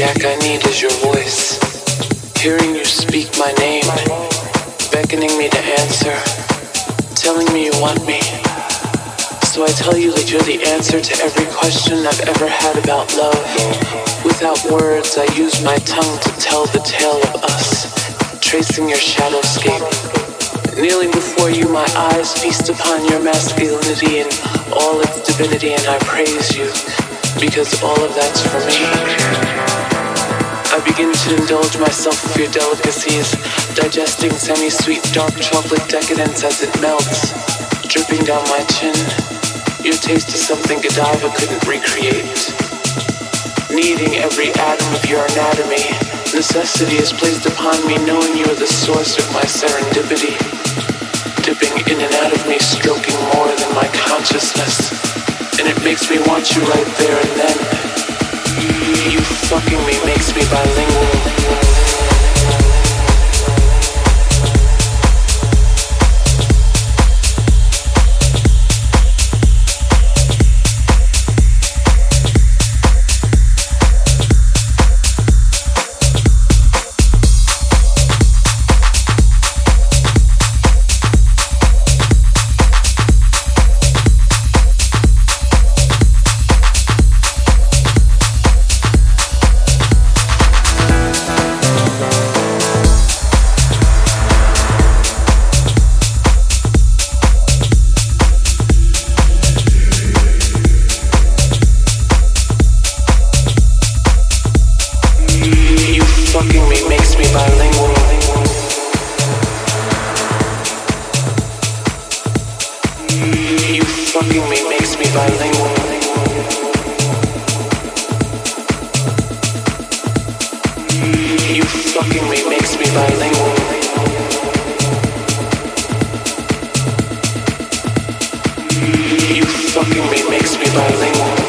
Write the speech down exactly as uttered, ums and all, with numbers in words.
aphrodisiac I need is your voice. Hearing you speak my name, beckoning me to answer, telling me you want me. So I tell you that you're the answer to every question I've ever had about love. Without words, I use my tongue to tell the tale of us, tracing your shadowscape. Kneeling before you, my eyes feast upon your masculinity and all its divinity, and I praise you, because all of that's for me. I begin to indulge myself with your delicacies, digesting semi-sweet dark chocolate decadence as it melts, dripping down my chin. Your taste is something Godiva couldn't recreate. Needing every atom of your anatomy, necessity is placed upon me, knowing you are the source of my serendipity. Dipping in and out of me, stroking more than my consciousness. And it makes me want you right there and then. You fucking me makes me bilingual. Fucking me makes me bilingual. You fucking me makes me bilingual. You fucking me makes me bilingual. You fucking me makes me bilingual.